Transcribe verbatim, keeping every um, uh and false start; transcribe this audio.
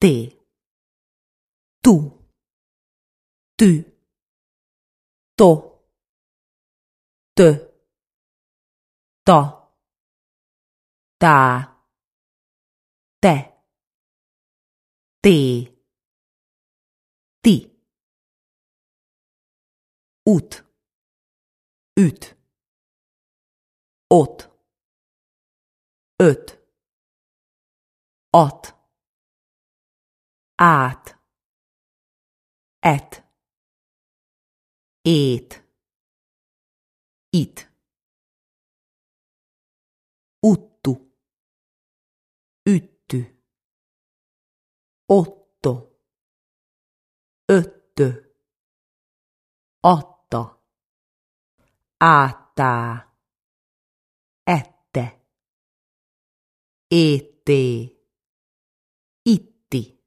te, tu, tü, to, tö, ta, tá, te, té, ti, ut, üt, ot, öt, at, át, et, ét, it, uttu, üttü, otto, öttö, atta, áttá, ette, étté, itti.